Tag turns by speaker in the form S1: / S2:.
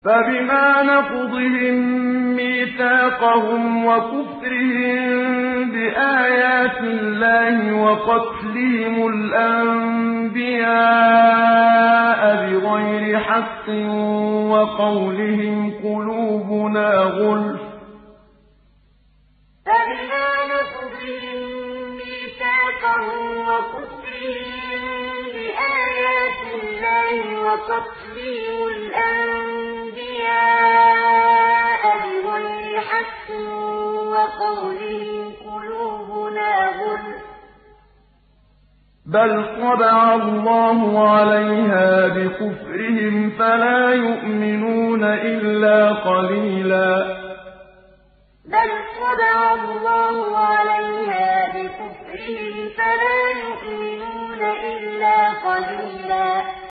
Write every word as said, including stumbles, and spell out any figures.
S1: فَبِمَا نَقْضِهِم مِّيثَاقَهُمْ وَكُفْرِهِم بِآيَاتِ اللَّهِ وَقَتْلِهِمُ الْأَنبِيَاءَ بِغَيْرِ حَقٍّ وَقَوْلِهِمْ قُلُوبُنَا غُلْفٌ ۚ
S2: وَقَتْلِهِمُ الْأَنبِيَاءَ بِغَيْرِ حَقٍّ وَقَوْلِهِمْ قُلُوبُنَا غُلْفٌ ۚ
S1: بَلْ طَبَعَ اللَّهُ عَلَيْهَا بِكُفْرِهِمْ فَلَا يُؤْمِنُونَ إِلَّا قَلِيلًا
S2: بَلْ طَبَعَ اللَّهُ عَلَيْهَا بِكُفْرِهِمْ فَلَا يُؤْمِنُونَ إِلَّا قَلِيلًا